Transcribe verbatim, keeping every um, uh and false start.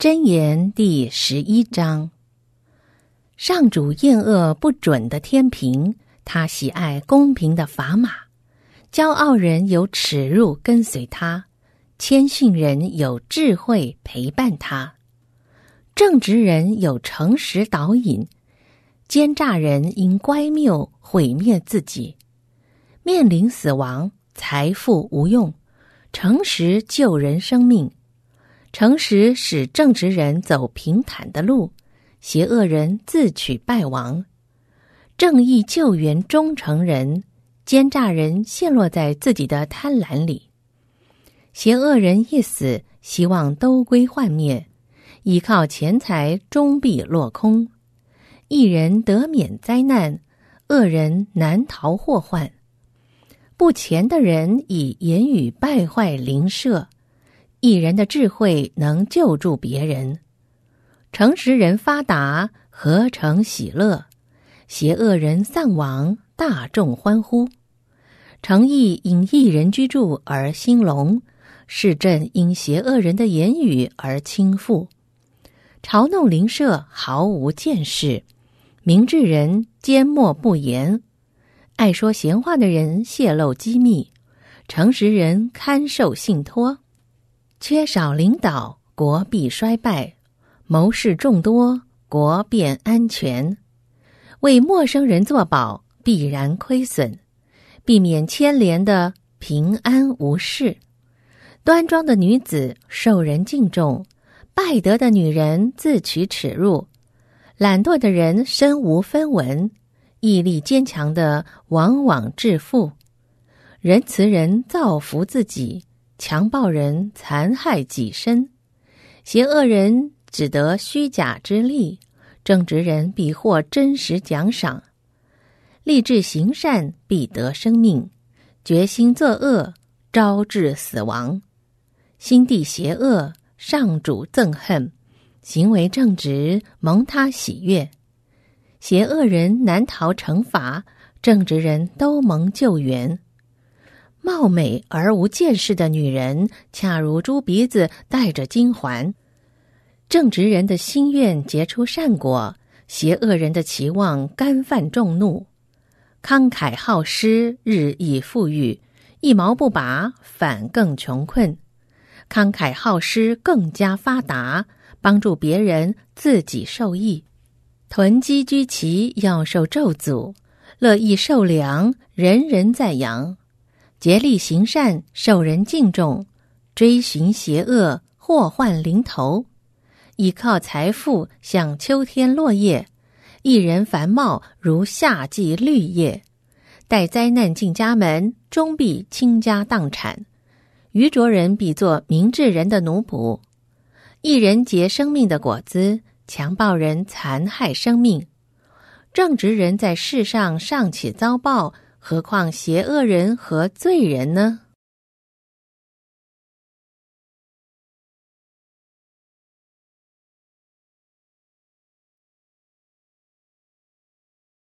箴言第十一章。上主厌恶不准的天平，他喜爱公平的砝码。骄傲人有耻辱跟随他，谦逊人有智慧陪伴他。正直人有诚实导引，奸诈人因乖谬毁灭自己。面临死亡，财富无用，诚实救人生命。诚实使正直人走平坦的路，邪恶人自取败亡。正义救援忠诚人，奸诈人陷落在自己的贪婪里。邪恶人一死，希望都归幻灭，依靠钱财终必落空。义人得免灾难，恶人难逃祸患。不虔的人以言语败坏邻舍，义人的智慧能救助别人。诚实人发达，合成喜乐；邪恶人丧亡，大众欢呼。诚意因义人居住而兴隆，市镇因邪恶人的言语而倾覆。嘲弄邻舍毫无见识，明智人缄默不言。爱说闲话的人泄露机密，诚实人堪受信托。缺少领导，国必衰败；谋士众多，国便安全。为陌生人作保，必然亏损；避免牵连的，平安无事。端庄的女子受人敬重，败德的女人自取耻辱。懒惰的人身无分文，毅力坚强的往往致富。仁慈人造福自己，强暴人残害己身。邪恶人只得虚假之利，正直人必获真实奖赏。立志行善，必得生命；决心作恶，招致死亡。心地邪恶，上主憎恨；行为正直，蒙他喜悦。邪恶人难逃惩罚，正直人都蒙救援。貌美而无见识的女人，恰如猪鼻子戴着金环。正直人的心愿结出善果，邪恶人的期望干犯众怒。慷慨好施，日益富裕；一毛不拔，反更穷困。慷慨好施更加发达，帮助别人，自己受益。囤积居奇，要受咒诅；乐意受粮，人人赞扬。竭力行善，受人敬重；追寻邪恶，祸患临头。倚靠财富，像秋天落叶；一人繁茂，如夏季绿叶。待灾难进家门，终必倾家荡产。愚拙人必做明智人的奴仆。一人结生命的果子，强暴人残害生命。正直人在世上尚且遭报，何况邪恶人和罪人呢？